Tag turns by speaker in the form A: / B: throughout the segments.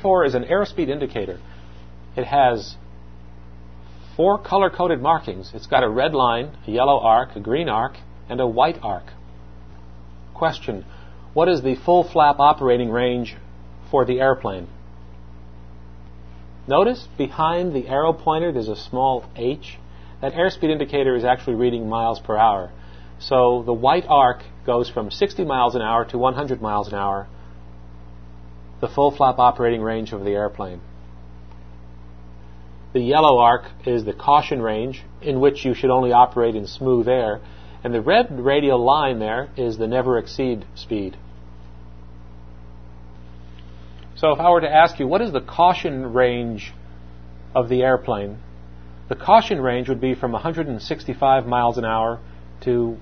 A: 4 is an airspeed indicator. It has 4 color-coded markings. It's got a red line, a yellow arc, a green arc, and a white arc. Question: what is the full flap operating range for the airplane? Notice behind the arrow pointer there's a small H. That airspeed indicator is actually reading miles per hour. So the white arc goes from 60 miles an hour to 100 miles an hour, the full flap operating range of the airplane. The yellow arc is the caution range, in which you should only operate in smooth air, and the red radial line there is the never exceed speed. So if I were to ask you, what is the caution range of the airplane? The caution range would be from 165 miles an hour to,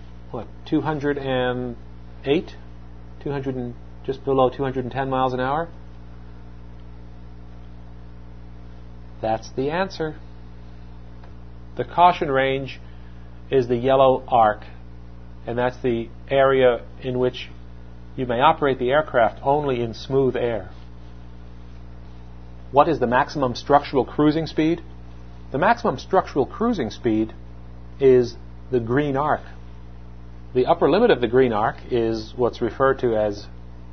A: 208? Just below 210 miles an hour? That's the answer. The caution range is the yellow arc, and that's the area in which you may operate the aircraft only in smooth air. What is the maximum structural cruising speed? The maximum structural cruising speed is the green arc. The upper limit of the green arc is what's referred to as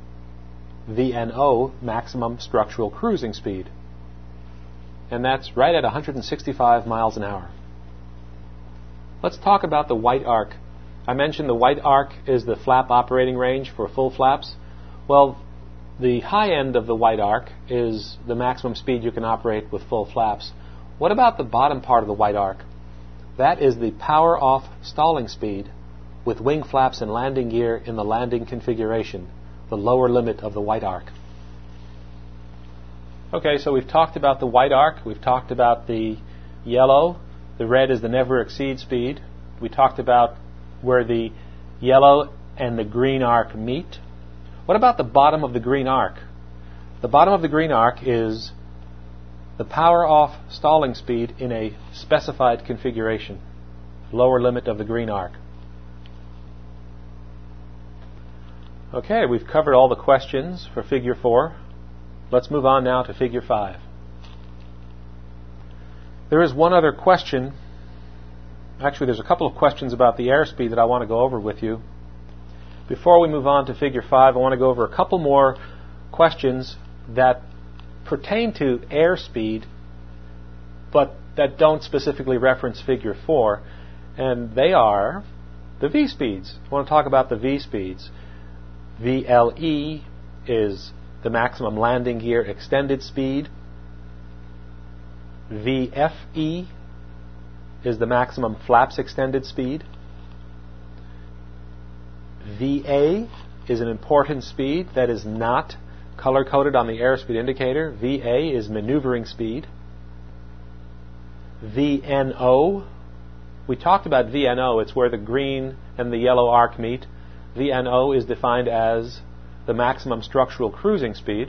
A: VNO, maximum structural cruising speed. And that's right at 165 miles an hour. Let's talk about the white arc. I mentioned the white arc is the flap operating range for full flaps. Well, the high end of the white arc is the maximum speed you can operate with full flaps. What about the bottom part of the white arc? That is the power off stalling speed with wing flaps and landing gear in the landing configuration, the lower limit of the white arc. Okay, so we've talked about the white arc, we've talked about the yellow, the red is the never exceed speed. We talked about where the yellow and the green arc meet. What about the bottom of the green arc? The bottom of the green arc is the power off stalling speed in a specified configuration, lower limit of the green arc. Okay, we've covered all the questions for Figure 4. Let's move on now to Figure 5. There is one other question. Actually, there's a couple of questions about the airspeed that I want to go over with you. Before we move on to Figure 5, I want to go over a couple more questions that pertain to airspeed, but that don't specifically reference Figure 4, and they are the V-speeds. I want to talk about the V-speeds. VLE is the maximum landing gear extended speed. VFE is the maximum flaps extended speed. VA is an important speed that is not color-coded on the airspeed indicator. VA is maneuvering speed. VNO, we talked about VNO, it's where the green and the yellow arc meet. VNO is defined as the maximum structural cruising speed.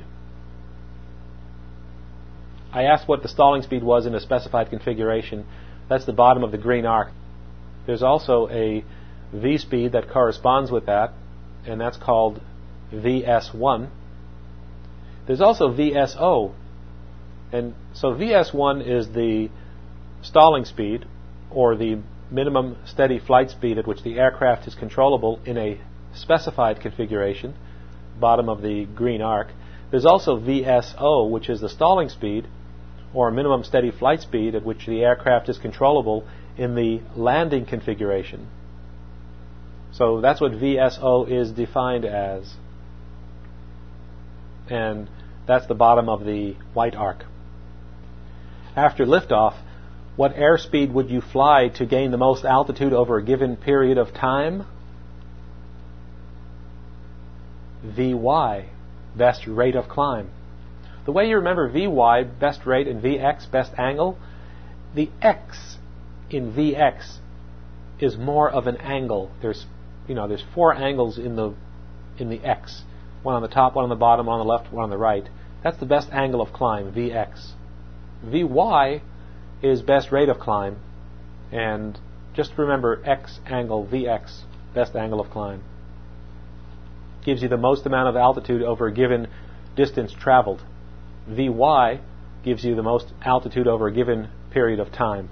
A: I asked what the stalling speed was in a specified configuration. That's the bottom of the green arc. There's also a V speed that corresponds with that, and that's called VS1. There's also VSO, and so VS1 is the stalling speed, or the minimum steady flight speed at which the aircraft is controllable in a specified configuration, bottom of the green arc. There's also VSO, which is the stalling speed, or minimum steady flight speed at which the aircraft is controllable in the landing configuration. So that's what VSO is defined as. And that's the bottom of the white arc. After liftoff, what airspeed would you fly to gain the most altitude over a given period of time? VY, best rate of climb. The way you remember VY, best rate, and VX, best angle, the X in VX is more of an angle. There's 4 angles in the X. One on the top, one on the bottom, one on the left, one on the right. That's the best angle of climb, VX. VY is best rate of climb, and just remember X angle, VX, best angle of climb. Gives you the most amount of altitude over a given distance traveled. Vy gives you the most altitude over a given period of time.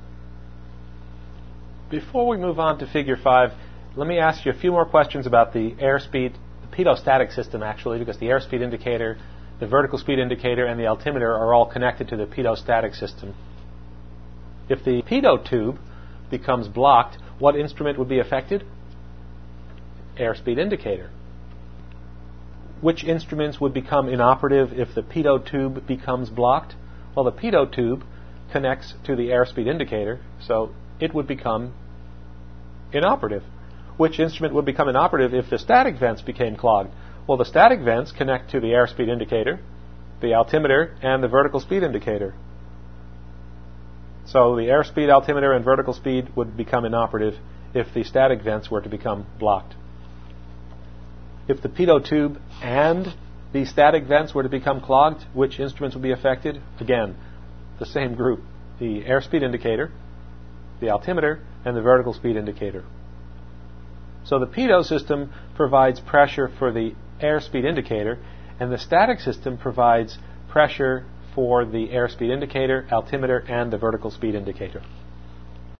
A: Before we move on to figure 5, let me ask you a few more questions about the airspeed, the pedostatic system actually, because the airspeed indicator, the vertical speed indicator, and the altimeter are all connected to the pedostatic system. If the pedo tube becomes blocked, what instrument would be affected? Airspeed indicator. Which instruments would become inoperative if the pedo tube becomes blocked? Well, the pedo tube connects to the airspeed indicator, so it would become inoperative. Which instrument would become inoperative if the static vents became clogged? Well, the static vents connect to the airspeed indicator, the altimeter, and the vertical speed indicator. So the airspeed, altimeter, and vertical speed would become inoperative if the static vents were to become blocked. If the pedo tube and the static vents were to become clogged, which instruments would be affected? Again, the same group. The airspeed indicator, the altimeter, and the vertical speed indicator. So the pedo system provides pressure for the airspeed indicator, and the static system provides pressure for the airspeed indicator, altimeter, and the vertical speed indicator.